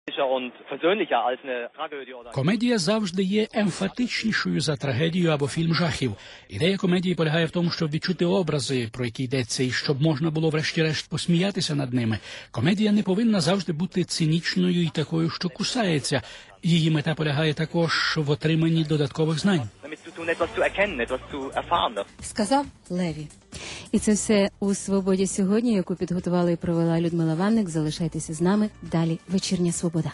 Комедія завжди є емфатичнішою за трагедію або фільм жахів. Ідея комедії полягає в тому, щоб відчути образи, про які йдеться, і щоб можна було врешті-решт посміятися над ними. Комедія не повинна завжди бути цинічною і такою, що кусається. Її мета полягає також в отриманні додаткових знань. Сказав Леві. І це все у «Свободі сьогодні», яку підготувала і провела Людмила Ванник. Залишайтеся з нами. Далі «Вечірня свобода».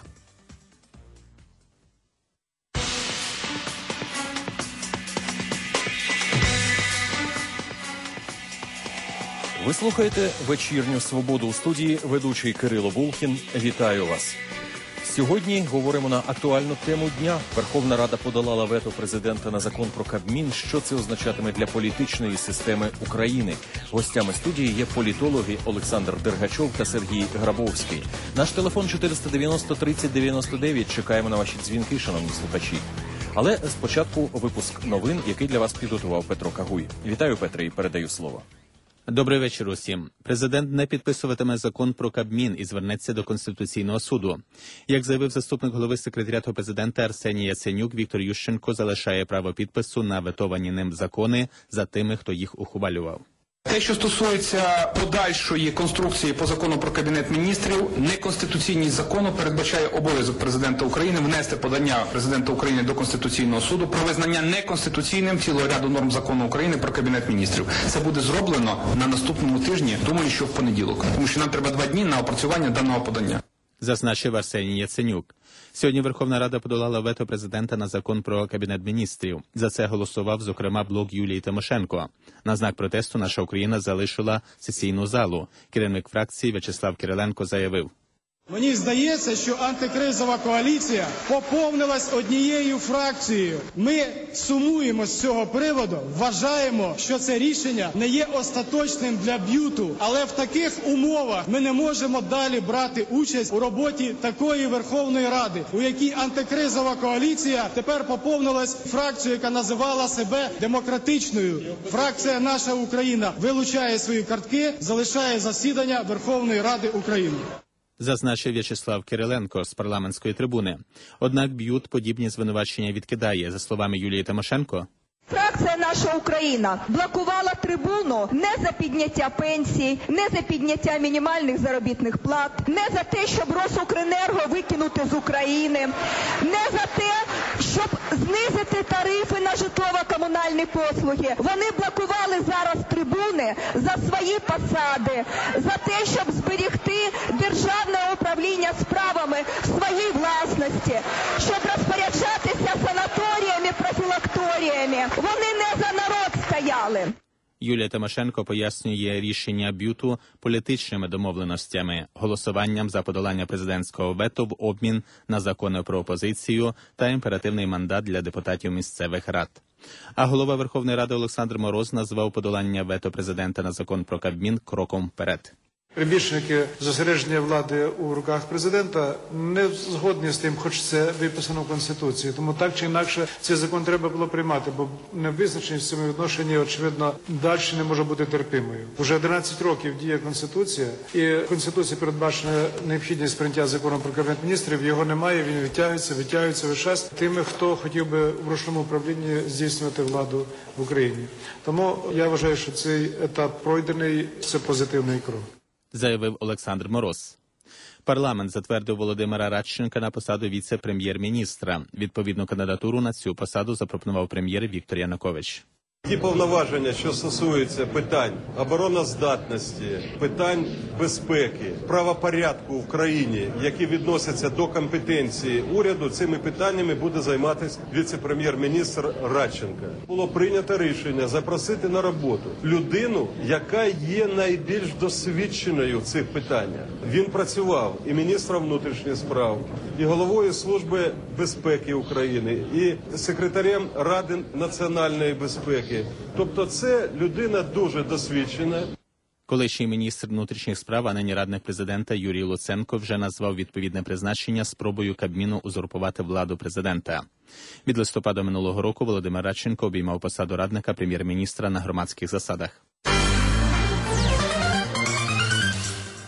Ви слухаєте «Вечірню свободу», у студії ведучий Кирило Булкін. Вітаю вас. Сьогодні говоримо на актуальну тему дня. Верховна Рада подолала вето президента на закон про Кабмін. Що це означатиме для політичної системи України? Гостями студії є політологи Олександр Дергачов та Сергій Грабовський. Наш телефон 490 30 99. Чекаємо на ваші дзвінки, шановні слухачі. Але спочатку випуск новин, який для вас підготував Петро Кагуй. Вітаю, Петре, і передаю слово. Добрий вечір усім. Президент не підписуватиме закон про Кабмін і звернеться до Конституційного суду. Як заявив заступник голови секретаріату президента Арсеній Яценюк, Віктор Ющенко залишає право підпису на ветовані ним закони за тими, хто їх ухвалював. Те, що стосується подальшої конструкції по закону про Кабінет міністрів, неконституційність закону передбачає обов'язок президента України внести подання президента України до Конституційного суду про визнання неконституційним цілого ряду норм закону України про Кабінет міністрів. Це буде зроблено на наступному тижні, думаю, що в понеділок, тому що нам треба 2 дні на опрацювання даного подання. Зазначив Арсеній Яценюк. Сьогодні Верховна Рада подолала вето президента на закон про Кабінет міністрів. За це голосував, зокрема, блок Юлії Тимошенко. На знак протесту наша Україна залишила сесійну залу. Керівник фракції В'ячеслав Кириленко заявив: Мені здається, що антикризова коаліція поповнилась однією фракцією. Ми сумуємо з цього приводу, вважаємо, що це рішення не є остаточним для БЮТу, але в таких умовах ми не можемо далі брати участь у роботі такої Верховної Ради, у якій антикризова коаліція тепер поповнилась фракцією, яка називала себе демократичною. Фракція «Наша Україна» вилучає свої картки, залишає засідання Верховної Ради України. Зазначив В'ячеслав Кириленко з парламентської трибуни. Однак БЮТ подібні звинувачення відкидає. За словами Юлії Тимошенко, фракція «Наша Україна» блокувала трибуну не за підняття пенсій, не за підняття мінімальних заробітних плат, не за те, щоб Росукренерго викинути з України, не за те, щоб знизити тарифи на житлово-комунальні послуги. Вони блокували зараз трибуни за свої посади, за те, щоб зберегти державне управління справами в своїй власності, щоб розпоряджатися санаторіями, профілакторіями. Вони не за народ стояли. Юлія Тимошенко пояснює рішення БЮТу політичними домовленостями, голосуванням за подолання президентського вето в обмін на закони про опозицію та імперативний мандат для депутатів місцевих рад. А голова Верховної Ради Олександр Мороз назвав подолання вето президента на закон про Кабмін кроком вперед. Прибічники зосередження влади у руках президента не згодні з тим, хоч це виписано в Конституції. Тому так чи інакше цей закон треба було приймати, бо невизначеність в цьому відношенні, очевидно, далі не може бути терпимою. Уже 11 років діє Конституція, і в Конституції передбачена необхідність прийняття закону про Кабінет міністрів. Його немає, він витягується весь час тими, хто хотів би в ручному управлінні здійснювати владу в Україні. Тому я вважаю, що цей етап пройдений, це позитивний крок. Заявив Олександр Мороз. Парламент затвердив Володимира Радченка на посаду віце-прем'єр-міністра. Відповідну кандидатуру на цю посаду запропонував прем'єр Віктор Янукович. Ті повноваження, що стосуються питань обороноздатності, питань безпеки, правопорядку в країні, які відносяться до компетенції уряду, цими питаннями буде займатися віце-прем'єр-міністр Радченко. Було прийнято рішення запросити на роботу людину, яка є найбільш досвідченою в цих питаннях. Він працював і міністром внутрішніх справ, і головою Служби безпеки України, і секретарем Ради національної безпеки. Тобто це людина дуже досвідчена. Колишній міністр внутрішніх справ, а нині радник президента Юрій Луценко вже назвав відповідне призначення спробою Кабміну узурпувати владу президента. Від листопада минулого року Володимир Радченко обіймав посаду радника прем'єр-міністра на громадських засадах.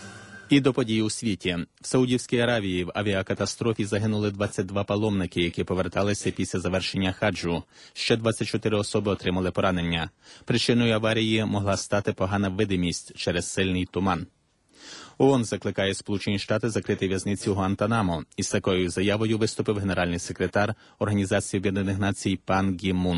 І до подій у світі. В Саудівській Аравії в авіакатастрофі загинули 22 паломники, які поверталися після завершення хаджу. Ще 24 особи отримали поранення. Причиною аварії могла стати погана видимість через сильний туман. ООН закликає Сполучені Штати закрити в'язниці у Гуантанамо. Із такою заявою виступив генеральний секретар Організації Об'єднаних Націй пан Гі Мун.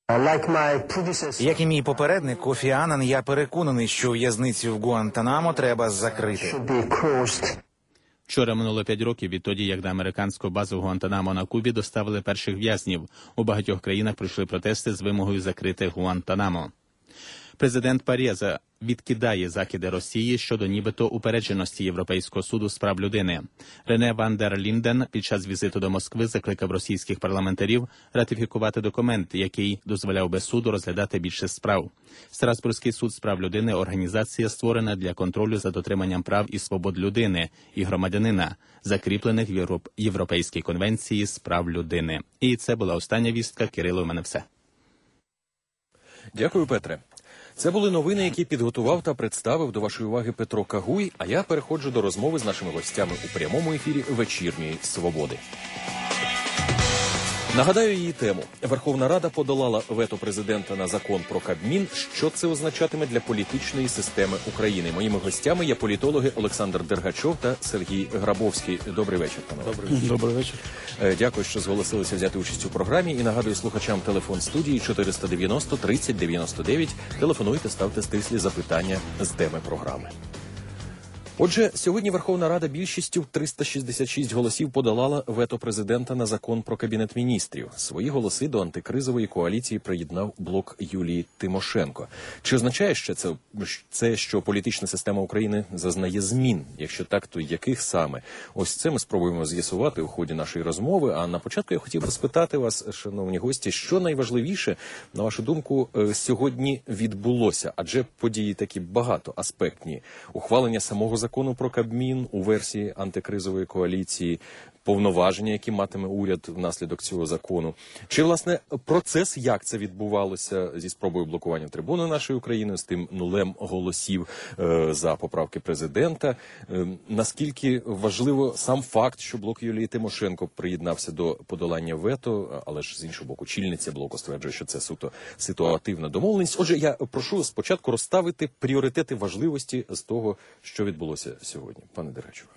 Як і мій попередник Кофі Аннан, я переконаний, що в'язницю в Гуантанамо треба закрити. Вчора минуло 5 років відтоді, як на американську базу в Гуантанамо на Кубі доставили перших в'язнів. У багатьох країнах пройшли протести з вимогою закрити Гуантанамо. Президент Парєза відкидає закиди Росії щодо нібито упередженості Європейського суду з прав людини. Рене ван дер Лінден під час візиту до Москви закликав російських парламентарів ратифікувати документ, який дозволяв би суду розглядати більше справ. Страсбурзький суд з прав людини – організація, створена для контролю за дотриманням прав і свобод людини і громадянина, закріплених в Європейській конвенції з прав людини. І це була остання вістка. Кирило, у мене все. Дякую, Петре. Це були новини, які підготував та представив до вашої уваги Петро Кагуй, а я переходжу до розмови з нашими гостями у прямому ефірі «Вечірньої Свободи». Нагадаю її тему. Верховна Рада подолала вето президента на закон про Кабмін. Що це означатиме для політичної системи України? Моїми гостями є політологи Олександр Дергачов та Сергій Грабовський. Добрий вечір, пане. Добрий вечір. Дякую, що зголосилися взяти участь у програмі. І нагадую слухачам телефон студії 490 30 99. Телефонуйте, ставте стислі запитання з теми програми. Отже, сьогодні Верховна Рада більшістю в 366 голосів подолала вето президента на закон про Кабінет міністрів. Свої голоси до антикризової коаліції приєднав блок Юлії Тимошенко. Чи означає ще це, що політична система України зазнає змін? Якщо так, то яких саме? Ось це ми спробуємо з'ясувати у ході нашої розмови. А на початку я хотів би спитати вас, шановні гості, що найважливіше, на вашу думку, сьогодні відбулося? Адже події такі багатоаспектні. Ухвалення самого закону про Кабмін у версії антикризової коаліції, повноваження, які матиме уряд внаслідок цього закону. Чи, власне, процес, як це відбувалося зі спробою блокування трибуни нашої України, з тим нулем голосів за поправки президента? Наскільки важливо сам факт, що блок Юлії Тимошенко приєднався до подолання вето, але ж з іншого боку, чільниця блоку стверджує, що це суто ситуативна домовленість. Отже, я прошу спочатку розставити пріоритети важливості з того, що відбулося сьогодні. Пане Дергачов.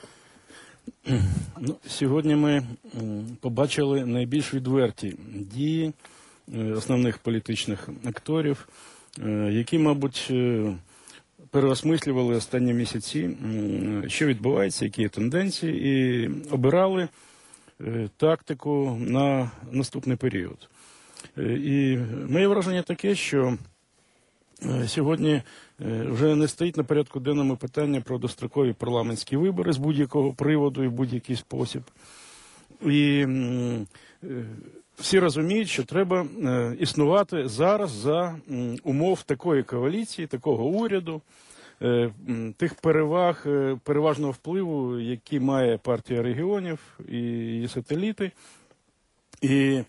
Сьогодні ми побачили найбільш відверті дії основних політичних акторів, які, мабуть, переосмислювали останні місяці, що відбувається, які є тенденції, і обирали тактику на наступний період. І моє враження таке, що сьогодні вже не стоїть на порядку денному питання про дострокові парламентські вибори з будь-якого приводу і в будь-який спосіб. І всі розуміють, що треба існувати зараз за умов такої коаліції, такого уряду, тих переваг, переважного впливу, які має партія регіонів і її сателіти. І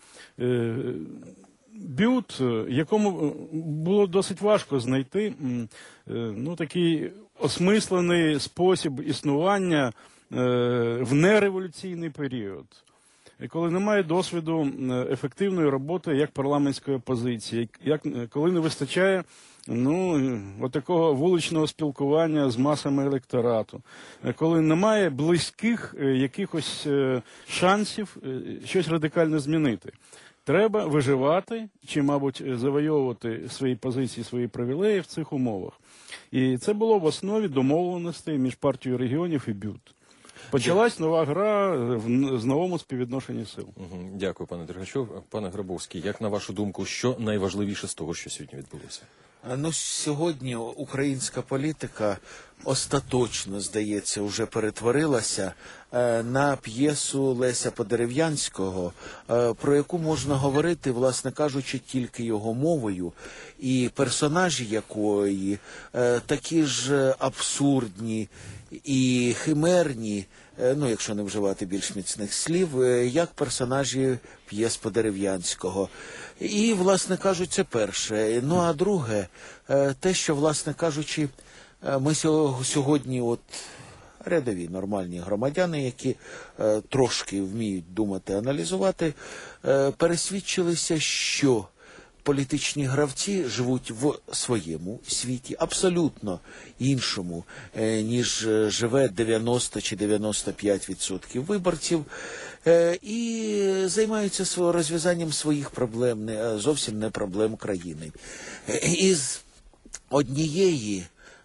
бют, якому було досить важко знайти такий осмислений спосіб існування в нереволюційний період, коли немає досвіду ефективної роботи як парламентської опозиції, коли не вистачає такого вуличного спілкування з масами електорату, коли немає близьких якихось шансів щось радикально змінити. Треба виживати чи, мабуть, завойовувати свої позиції, свої привілеї в цих умовах. І це було в основі домовленостей між партією регіонів і БЮТ. Почалась нова гра в новому співвідношенні сил. Дякую, пане Дергачов. Пане Грабовський, як на вашу думку, що найважливіше з того, що сьогодні відбулося? Сьогодні українська політика остаточно, здається, вже перетворилася на п'єсу Леся Подерев'янського, про яку можна говорити, власне кажучи, тільки його мовою, і персонажі якої такі ж абсурдні і химерні, якщо не вживати більш міцних слів, як персонажі п'єс Подерев'янського. І, власне кажучи, це перше. А друге, те, що, власне кажучи, ми сьогодні рядові нормальні громадяни, які трошки вміють думати, аналізувати, пересвідчилися, що політичні гравці живуть в своєму світі, абсолютно іншому, ніж живе 90 чи 95% виборців, і займаються розв'язанням своїх проблем, зовсім не проблем країни. Із однієї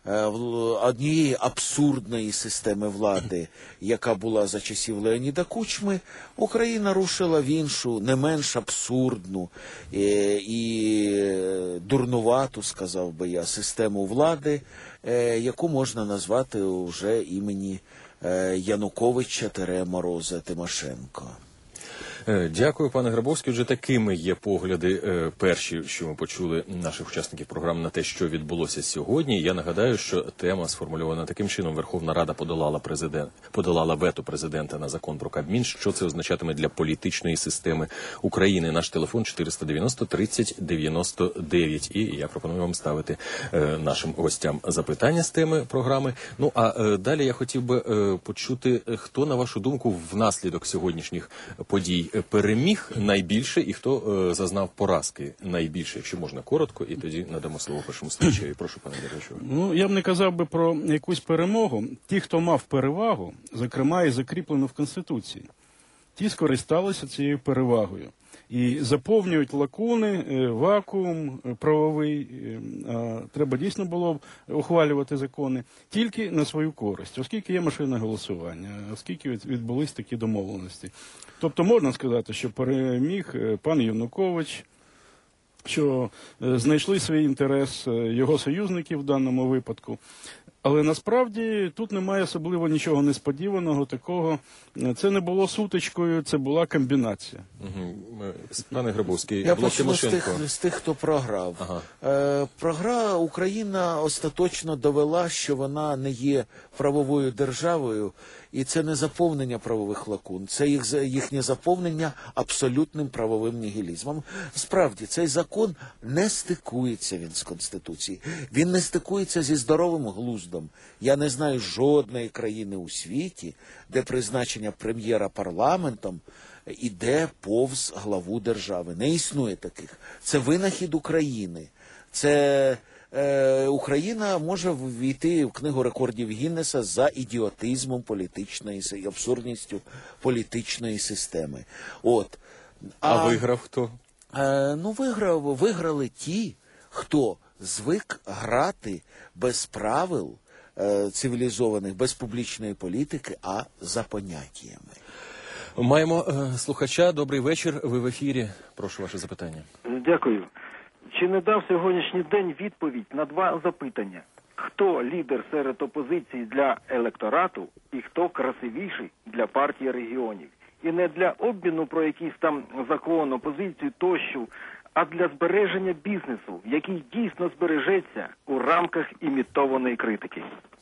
абсурдної системи влади, яка була за часів Леоніда Кучми, Україна рушила в іншу, не менш абсурдну і дурнувату, сказав би я, систему влади, яку можна назвати вже імені Януковича-Мороза Тимошенко. Дякую, пане Грабовський. Отже, такими є погляди перші, що ми почули наших учасників програми на те, що відбулося сьогодні. Я нагадаю, що тема сформульована таким чином. Верховна Рада подолала вето президента на закон про Кабмін. Що це означатиме для політичної системи України? Наш телефон 490-30-99. І я пропоную вам ставити нашим гостям запитання з теми програми. Ну, а далі я хотів би почути, хто, на вашу думку, внаслідок сьогоднішніх подій переміг найбільше і хто зазнав поразки найбільше, якщо можна коротко, і тоді надамо слово першому слухачеві. Прошу, пане Дергачов. Ну, я б не казав би про якусь перемогу. Ті, хто мав перевагу, зокрема і закріплено в Конституції, ті скористалися цією перевагою. І заповнюють лакуни, вакуум правовий, треба дійсно було б ухвалювати закони тільки на свою користь, оскільки є машинне голосування, оскільки відбулись такі домовленості. Тобто можна сказати, що переміг пан Янукович, що знайшли свій інтерес його союзників в даному випадку. Але насправді тут немає особливо нічого несподіваного такого. Це не було сутичкою, це була комбінація. Пане Грабовський, я почну з тих, хто програв. Україна остаточно довела, що вона не є правовою державою, і це не заповнення правових лакун, це їхнє заповнення абсолютним правовим нігілізмом. Справді, цей закон не стикується він з Конституцією, він не стикується зі здоровим глуздом. Я не знаю жодної країни у світі, де призначення прем'єра парламентом іде повз главу держави. Не існує таких. Це винахід України. Це Україна може ввійти в книгу рекордів Гіннеса за ідіотизмом політичної і абсурдністю політичної системи. От. А виграв хто? Виграли ті, хто звик грати без правил цивілізованих, без публічної політики, а за поняттями. Маємо слухача. Добрий вечір. Ви в ефірі. Прошу ваше запитання. Дякую. Чи не дав сьогоднішній день відповідь на два запитання? Хто лідер серед опозиції для електорату і хто красивіший для партії регіонів? І не для обміну про якийсь там закон, опозицію тощо, а для збереження бізнесу, який дійсно збережеться у рамках імітованої критики.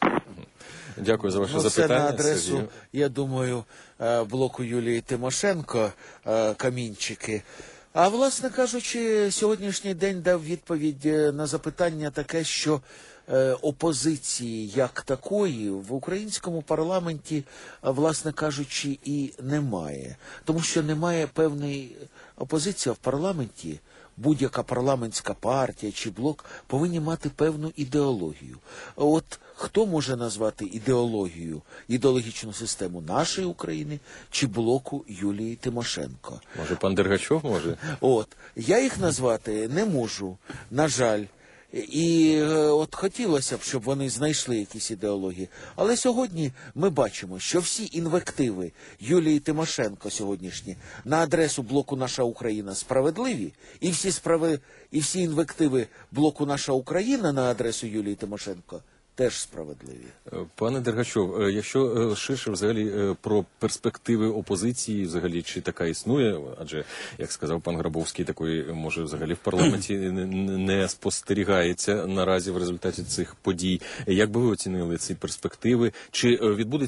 Дякую за ваше запитання. Це на адресу, я думаю, блоку Юлії Тимошенко, камінчики. А, власне кажучи, сьогоднішній день дав відповідь на запитання таке, що опозиції як такої в українському парламенті, власне кажучи, і немає. Тому що немає певної опозиції в парламенті. Будь-яка парламентська партія чи блок повинні мати певну ідеологію. От хто може назвати ідеологічну систему нашої України чи блоку Юлії Тимошенко? Може, пан Дергачов може? От, я їх назвати не можу, на жаль. І от хотілося б, щоб вони знайшли якісь ідеології. Але сьогодні ми бачимо, що всі інвективи Юлії Тимошенко сьогоднішні на адресу блоку «Наша Україна» справедливі, і всі інвективи блоку «Наша Україна» на адресу Юлії Тимошенко теж справедливі. Пане Дергачов, якщо ширше взагалі про перспективи опозиції, взагалі чи така існує, адже, як сказав пан Грабовський, такої, може, взагалі в парламенті не спостерігається наразі в результаті цих подій. Як би ви оцінили ці перспективи? Чи відбудеться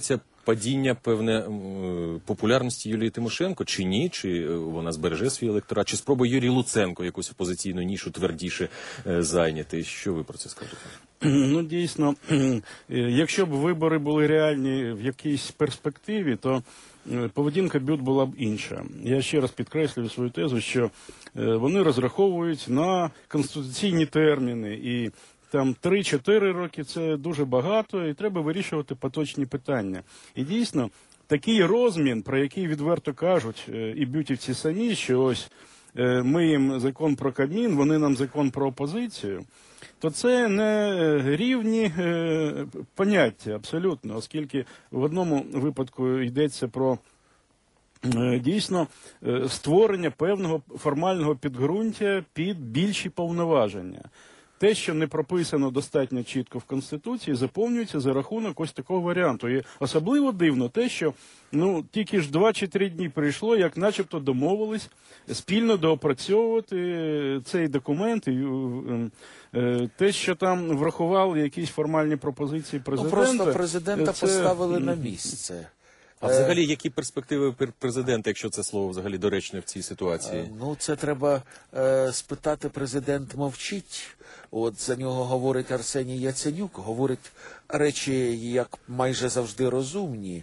падіння, певне, популярності Юлії Тимошенко, чи ні? Чи вона збереже свій електорат? Чи спробує Юрій Луценко якусь опозиційну нішу твердіше зайняти? Що ви про це скажете? Ну, дійсно, якщо б вибори були реальні в якійсь перспективі, то поведінка БЮТ була б інша. Я ще раз підкреслюю свою тезу, що вони розраховують на конституційні терміни, і там 3-4 роки – це дуже багато, і треба вирішувати поточні питання. І дійсно, такий розмін, про який відверто кажуть і бютівці самі, що ось ми їм закон про Кабмін, вони нам закон про опозицію, то це не рівні поняття абсолютно, оскільки в одному випадку йдеться про дійсно створення певного формального підґрунтя під більші повноваження. Те, що не прописано достатньо чітко в Конституції, заповнюється за рахунок ось такого варіанту. І особливо дивно те, що тільки ж 2 чи 3 дні прийшло, як начебто домовились спільно доопрацьовувати цей документ. І те, що там врахували якісь формальні пропозиції президента. Просто президента поставили на місце. А взагалі, які перспективи президента, якщо це слово взагалі доречне в цій ситуації? Це треба спитати, президент мовчить. От за нього говорить Арсеній Яценюк, говорить речі, як майже завжди розумні.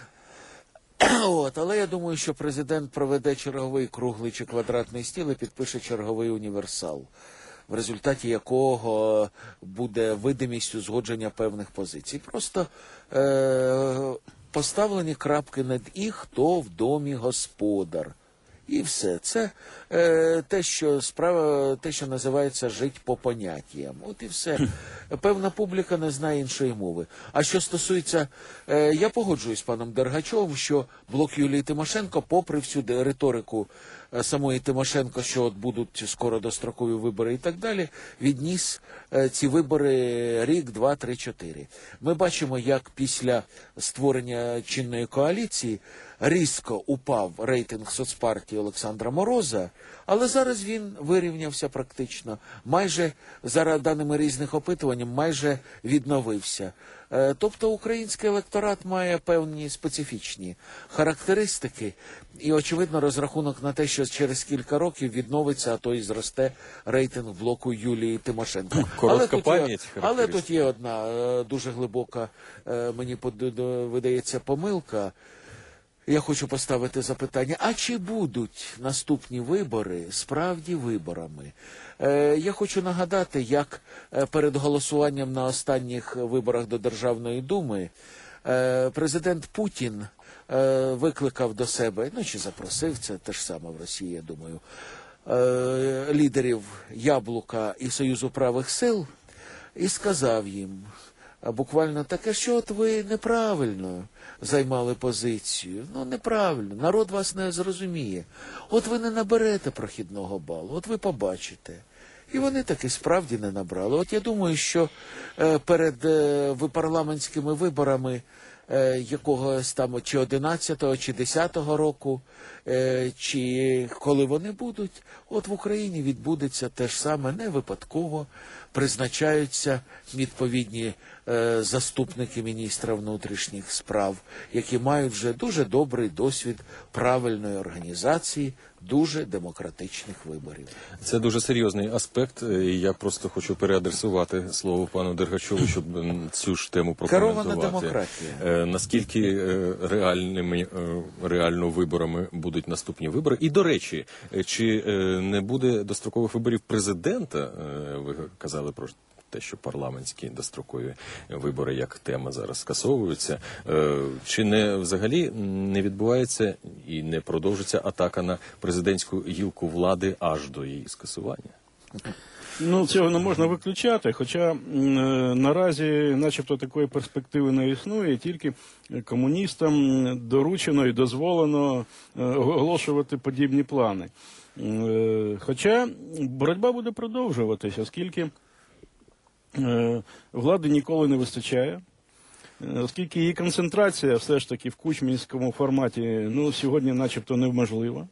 Але я думаю, що президент проведе черговий круглий чи квадратний стіл і підпише черговий універсал, в результаті якого буде видимість узгодження певних позицій. Просто поставлені крапки над «і», хто в домі господар. І все. Це те, що називається «жить по поняттям». От і все. Певна публіка не знає іншої мови. А що стосується, я погоджуюсь з паном Дергачовим, що блок Юлії Тимошенко, попри всю риторику самої Тимошенко, що от будуть скоро дострокові вибори і так далі, відніс ці вибори рік, 2, 3, 4. Ми бачимо, як після створення чинної коаліції різко упав рейтинг соцпартії Олександра Мороза, але зараз він вирівнявся практично. Майже, за даними різних опитувань, майже відновився. Тобто український електорат має певні специфічні характеристики і, очевидно, розрахунок на те, що через кілька років відновиться, а то і зросте рейтинг блоку Юлії Тимошенко. Але тут є одна дуже глибока, мені видається, помилка. Я хочу поставити запитання, а чи будуть наступні вибори справді виборами? Я хочу нагадати, як перед голосуванням на останніх виборах до Державної Думи президент Путін викликав до себе, чи запросив, це те ж саме в Росії, я думаю, лідерів Яблука і Союзу правих сил і сказав їм буквально таке, що от ви неправильно займали позицію. Неправильно. Народ вас не зрозуміє. От ви не наберете прохідного балу. От ви побачите. І вони таки справді не набрали. От я думаю, що перед парламентськими виборами якогось там чи 11-го, чи 10-го року, чи коли вони будуть, от в Україні відбудеться те ж саме, не випадково призначаються відповідні заступники міністра внутрішніх справ, які мають вже дуже добрий досвід правильної організації дуже демократичних виборів. Це дуже серйозний аспект. Я просто хочу переадресувати слово пану Дергачову, щоб цю ж тему прокоментувати. Керована демократія. Наскільки реально виборами будуть наступні вибори? І, до речі, чи не буде дострокових виборів президента? Ви казали про те, що парламентські дострокові вибори як тема зараз скасовуються. Чи не взагалі не відбувається і не продовжиться атака на президентську гілку влади аж до її скасування? Цього не можна виключати, хоча наразі начебто такої перспективи не існує, тільки комуністам доручено і дозволено оголошувати подібні плани. Хоча боротьба буде продовжуватися, оскільки влади ніколи не вистачає, оскільки її концентрація все ж таки в кучмінському форматі сьогодні начебто неможлива,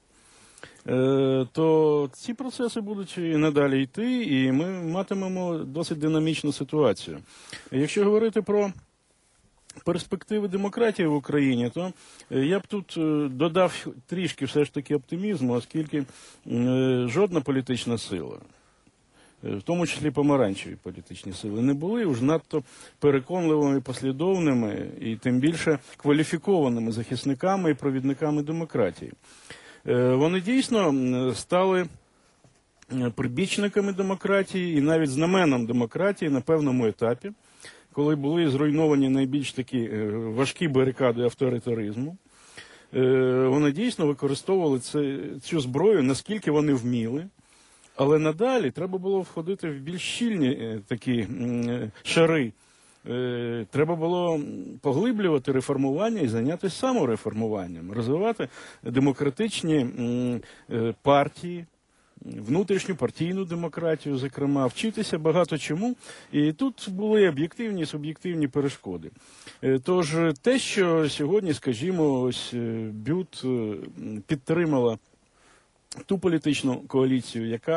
то ці процеси будуть і надалі йти, і ми матимемо досить динамічну ситуацію. Якщо говорити про перспективи демократії в Україні, то я б тут додав трішки все ж таки оптимізму, оскільки жодна політична сила, в тому числі помаранчеві політичні сили, не були уж надто переконливими, послідовними і тим більше кваліфікованими захисниками і провідниками демократії. Вони дійсно стали прибічниками демократії і навіть знаменом демократії на певному етапі, коли були зруйновані найбільш такі важкі барикади авторитаризму. Вони дійсно використовували цю зброю, наскільки вони вміли. Але надалі треба було входити в більш щільні такі шари. Треба було поглиблювати реформування і зайнятися самореформуванням, розвивати демократичні партії, внутрішню партійну демократію, зокрема, вчитися багато чому. І тут були об'єктивні і суб'єктивні перешкоди. Тож те, що сьогодні, скажімо, ось БЮТ підтримала ту політичну коаліцію, яка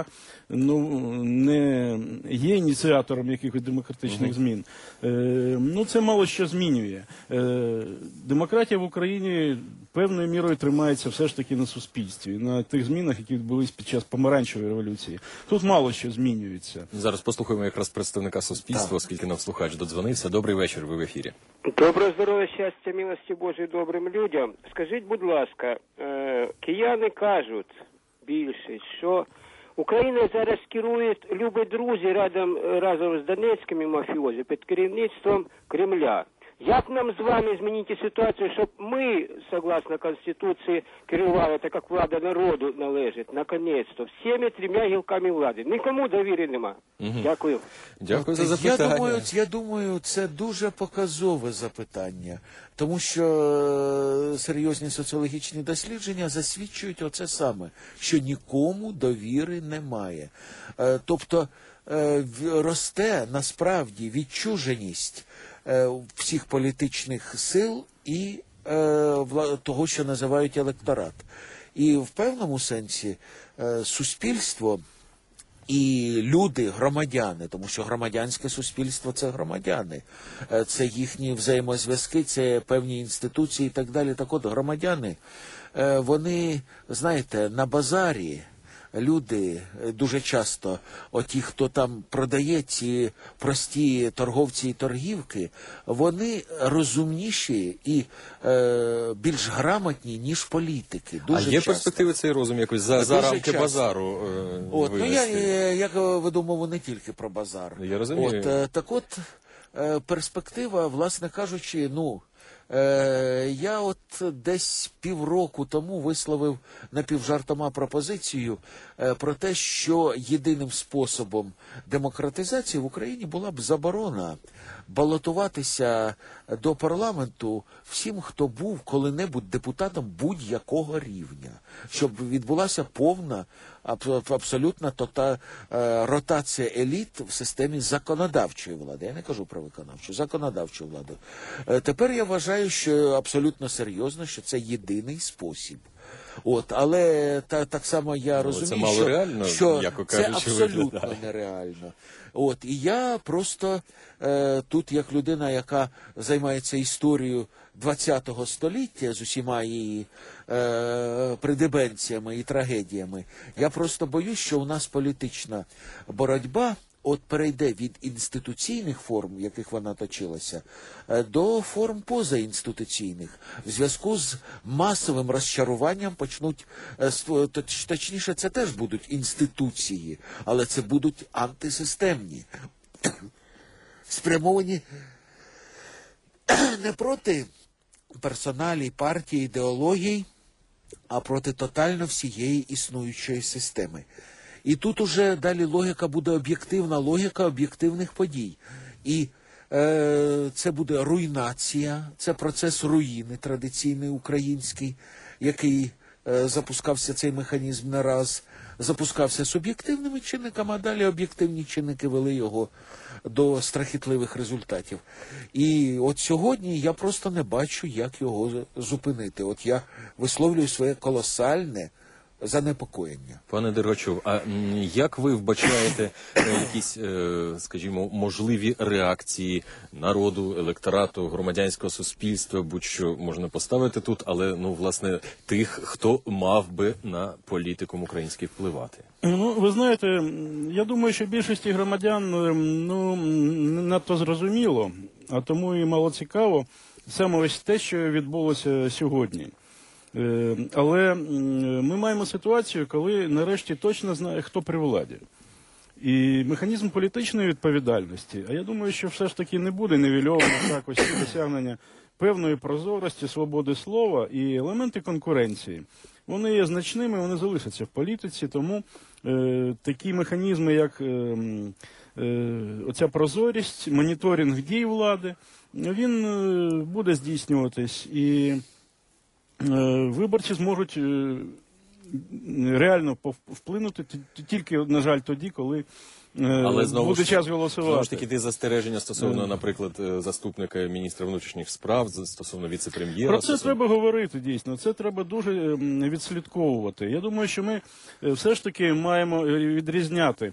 не є ініціатором якихось демократичних змін, це мало що змінює. Демократія в Україні певною мірою тримається все ж таки на суспільстві, на тих змінах, які відбулись під час помаранчевої революції. Тут мало що змінюється. Зараз послухаємо якраз представника суспільства, оскільки нам слухач додзвонився. Добрий вечір, ви в ефірі. Доброго здоров'я, щастя, милості Божої добрим людям. Скажіть, будь ласка, кияни кажуть, більшість, що Україна зараз керують любі друзі разом з донецькими мафіозі під керівництвом Кремля. Як нам з вами змінити ситуацію, щоб ми, согласно Конституції, керували, так як влада народу належить, наконець-то, всіми трьома гілками влади? Нікому довіри нема. Дякую. Дякую за запитання. Я думаю, це дуже показове запитання, тому що серйозні соціологічні дослідження засвідчують оце саме, що нікому довіри немає. Тобто росте насправді відчуженість всіх політичних сил і того, що називають електорат. І в певному сенсі суспільство і люди, громадяни, тому що громадянське суспільство – це громадяни, це їхні взаємозв'язки, це певні інституції і так далі. Так от, громадяни, вони, знаєте, на базарі, люди дуже часто, оті, хто там продає ці прості торговці і торгівки, вони розумніші і більш грамотні, ніж політики. Дуже є часто. Перспективи цей розум якось за рамки базару вивести? Я веду мову не тільки про базар. Я розумію. Так от, перспектива, власне кажучи, я от десь півроку тому висловив напівжартома пропозицію про те, що єдиним способом демократизації в Україні була б заборона балотуватися до парламенту всім, хто був коли-небудь депутатом будь-якого рівня, щоб відбулася повна, абсолютна ротація еліт в системі законодавчої влади. Я не кажу про виконавчу, законодавчу владу. Тепер я вважаю, що абсолютно серйозно, що це єдиний спосіб. Але так само я розумію, що це абсолютно нереально. І я просто тут, як людина, яка займається історією ХХ століття з усіма її придебенціями і трагедіями, я просто боюсь, що у нас політична боротьба перейде від інституційних форм, в яких вона точилася, до форм позаінституційних. В зв'язку з масовим розчаруванням почнуть, точніше, це теж будуть інституції, але це будуть антисистемні, спрямовані не проти персоналій, партій, ідеологій, а проти тотально всієї існуючої системи. І тут уже далі логіка буде об'єктивна, логіка об'єктивних подій. І це буде руйнація, це процес руїни традиційний український, який запускався цей механізм не раз, запускався суб'єктивними чинниками, а далі об'єктивні чинники вели його до страхітливих результатів. І от сьогодні я просто не бачу, як його зупинити. Я висловлюю своє колосальне, занепокоєння. Пане Дергачов, а як ви вбачаєте якісь, скажімо, можливі реакції народу, електорату, громадянського суспільства, будь-що можна поставити тут, але, власне, тих, хто мав би на політикум український впливати? Ви знаєте, я думаю, що більшості громадян, не надто зрозуміло, а тому і мало цікаво саме ось те, що відбулося сьогодні. Але ми маємо ситуацію, коли нарешті точно знає, хто при владі. І механізм політичної відповідальності, а я думаю, що все ж таки не буде нівельовано так ось досягнення певної прозорості, свободи слова і елементи конкуренції. Вони є значними, вони залишаться в політиці, тому такі механізми, як оця прозорість, моніторинг дій влади, він буде здійснюватись. І виборці зможуть реально вплинути тільки, на жаль, тоді, коли буде час голосувати. Знову ж таки, ті застереження стосовно, наприклад, заступника міністра внутрішніх справ, стосовно віце-прем'єра. Про це треба говорити, дійсно. Це треба дуже відслідковувати. Я думаю, що ми все ж таки маємо відрізняти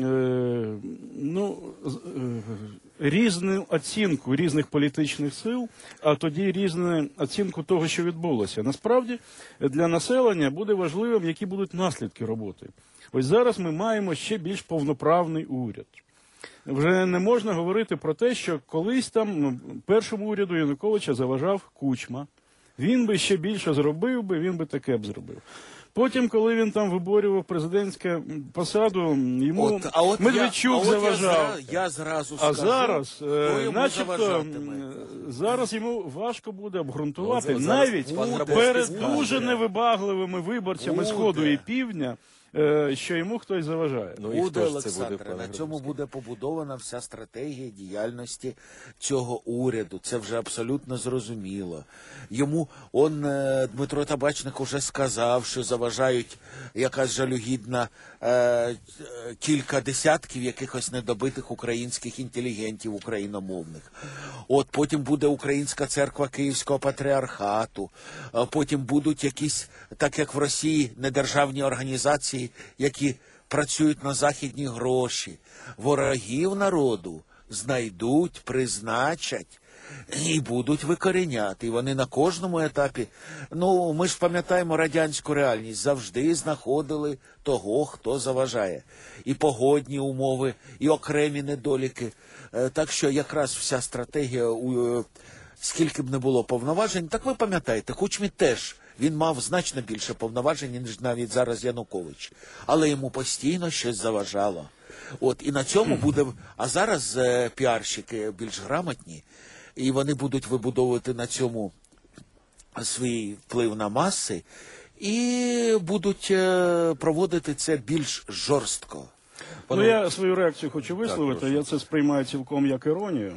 різну оцінку різних політичних сил, а тоді різну оцінку того, що відбулося. Насправді, для населення буде важливим, які будуть наслідки роботи. Ось зараз ми маємо ще більш повноправний уряд. Вже не можна говорити про те, що колись там першому уряду Януковича заважав Кучма. Він би ще більше зробив би, він би таке б зробив. Потім, коли він там виборював президентську посаду, йому Медведчук заважав. Я зразу скажу, зараз, начебто, зараз йому важко буде обґрунтувати, навіть перед дуже невибагливими виборцями Сходу і Півдня, що йому хтось заважає. Буде, Олександре, на цьому буде побудована вся стратегія діяльності цього уряду. Це вже абсолютно зрозуміло. Йому, Дмитро Табачник уже сказав, що заважають якась жалюгідна кілька десятків якихось недобитих українських інтелігентів україномовних. Потім буде Українська церква Київського патріархату, потім будуть якісь, так як в Росії, недержавні організації, які працюють на західні гроші. Ворогів народу знайдуть, призначать і будуть викореняти. І вони на кожному етапі, ми ж пам'ятаємо радянську реальність, завжди знаходили того, хто заважає. І погодні умови, і окремі недоліки. Так що якраз вся стратегія, скільки б не було повноважень, так ви пам'ятаєте, Кучмі теж. Він мав значно більше повноважень, ніж навіть зараз Янукович. Але йому постійно щось заважало. І на цьому буде... А зараз піарщики більш грамотні, і вони будуть вибудовувати на цьому свій вплив на маси, і будуть проводити це більш жорстко. Я свою реакцію хочу висловити, я це сприймаю цілком як іронію.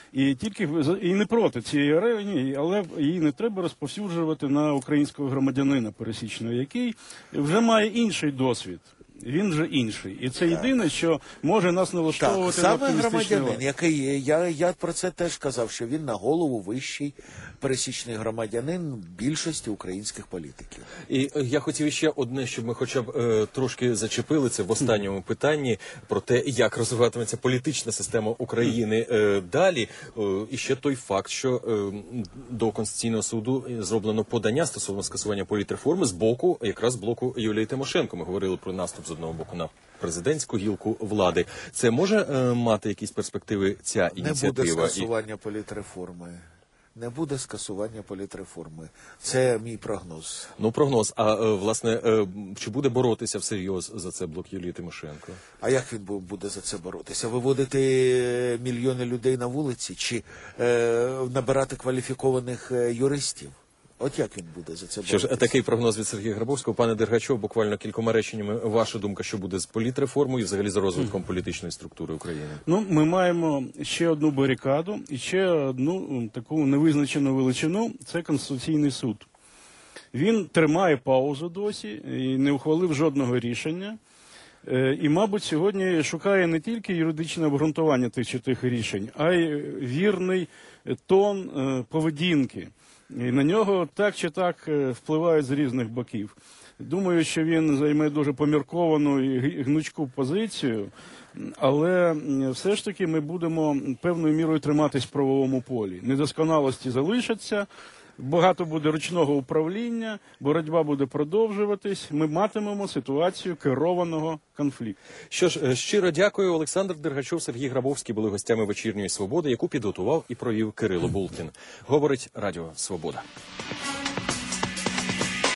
І не проти цієї іронії, але її не треба розповсюджувати на українського громадянина пересічного, який вже має інший досвід. Він же інший. І це єдине, що може нас налаштовувати на оптимістичний лад. Який, я про це теж казав, що він на голову вищий пересічний громадянин більшості українських політиків. І я хотів ще одне, щоб ми хоча б трошки зачепили це в останньому питанні про те, як розвиватиметься політична система України далі. І ще той факт, що до Конституційного суду зроблено подання стосовно скасування політреформи з боку, якраз блоку Юлії Тимошенко. Ми говорили про наступ з одного боку на президентську гілку влади. Це може мати якісь перспективи ця ініціатива? Не буде скасування політреформи. Не буде скасування політреформи. Це мій прогноз. Прогноз. А, власне, чи буде боротися всерйоз за це блок Юлії Тимошенко? А як він буде за це боротися? Виводити мільйони людей на вулиці? Чи набирати кваліфікованих юристів? От як він буде за це боротися? Що ж, такий прогноз від Сергія Грабовського. Пане Дергачов, буквально кількома реченнями, ваша думка, що буде з політреформою і взагалі з розвитком політичної структури України? Ми маємо ще одну барикаду і ще одну таку невизначену величину – це Конституційний суд. Він тримає паузу досі і не ухвалив жодного рішення. І, мабуть, сьогодні шукає не тільки юридичне обґрунтування тих чи тих рішень, а й вірний тон поведінки. І на нього так чи так впливають з різних боків. Думаю, що він займе дуже помірковану і гнучку позицію, але все ж таки ми будемо певною мірою триматись в правовому полі. Недосконалості залишаться, багато буде ручного управління, боротьба буде продовжуватись, ми матимемо ситуацію керованого конфлікту. Що ж, щиро дякую. Олександр Дергачов, Сергій Грабовський були гостями «Вечірньої Свободи», яку підготував і провів Кирило Булкін. Говорить Радіо Свобода.